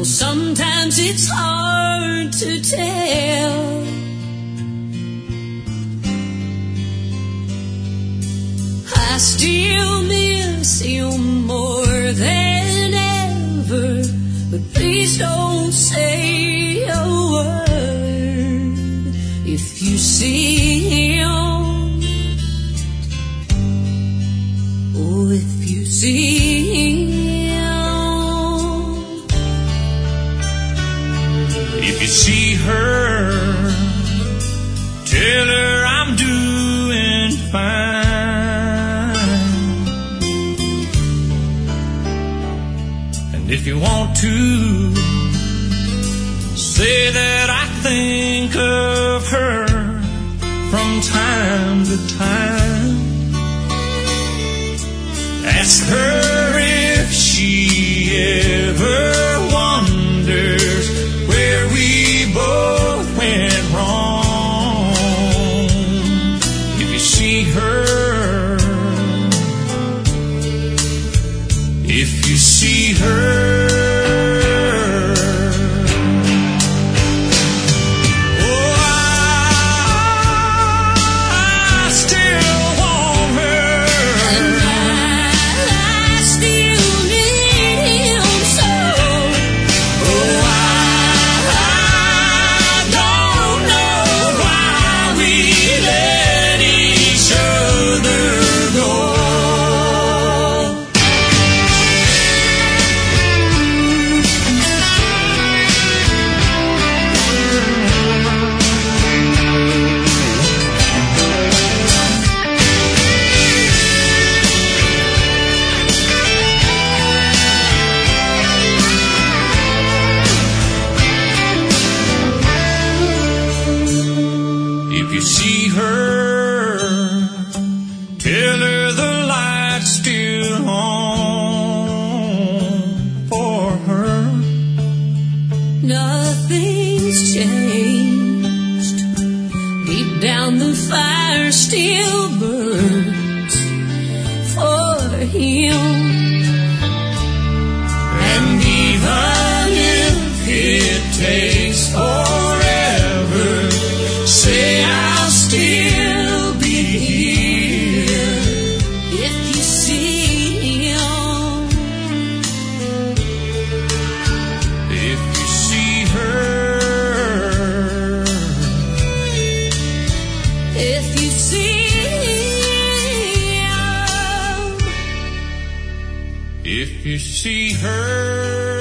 sometimes it's hard to tell. I still miss you more than ever, but please don't say a word if you see him. Oh, if you see him. If you see her, tell her I'm doing fine. If you want to, say that I think of her from time to time. Ask her if she ever wonders where we both went wrong. If you see her, if you see her, if you see her, tell her the light's still on for her. Nothing's changed. Deep down the fire still burns for him. And even if it takes forever, say I'll still be here. If you see him, if you see her, if you see him, if you see her.